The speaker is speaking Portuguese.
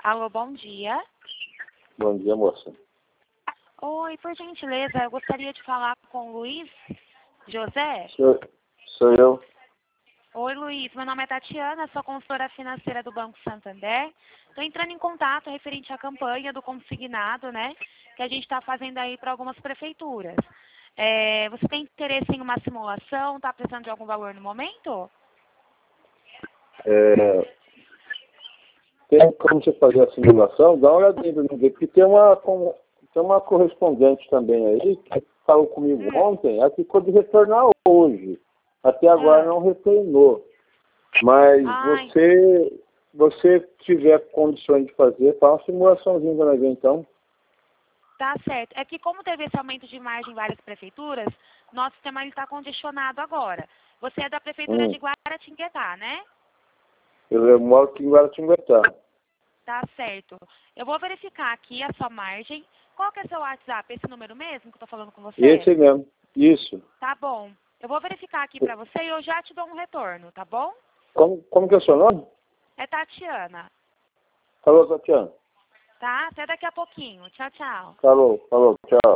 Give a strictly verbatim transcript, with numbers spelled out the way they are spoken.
Alô, bom dia. Bom dia, moça. Oi, por gentileza, eu gostaria de falar com o Luiz José. Sou, sou eu. Oi, Luiz, meu nome é Tatiana, sou consultora financeira do Banco Santander. Estou entrando em contato referente à campanha do consignado, né, que a gente está fazendo aí para algumas prefeituras. É, você tem interesse em uma simulação? Está precisando de algum valor no momento? É, tem como você fazer a simulação? Dá uma olhadinha para mim ver, porque tem uma, com- tem uma correspondente também aí que falou comigo Hum. ontem, ela ficou de retornar hoje. Até agora Ah. não retornou. Mas Ai. você, você tiver condições de fazer, faz uma simulaçãozinha para nós ver então. Tá certo. É que como teve esse aumento de margem em várias prefeituras, nosso sistema está congestionado agora. Você é da prefeitura Hum. de Guaratinguetá, né? Eu, eu moro aqui em Guaratinguetá. Tá certo. Eu vou verificar aqui a sua margem. Qual que é seu WhatsApp? Esse número mesmo que eu tô falando com você? Esse aí mesmo. Isso. Tá bom. Eu vou verificar aqui pra você e eu já te dou um retorno, tá bom? Como, como que é o seu nome? É Tatiana, Falou, Tatiana. tá? Até daqui a pouquinho. Tchau, tchau. Falou, falou, tchau.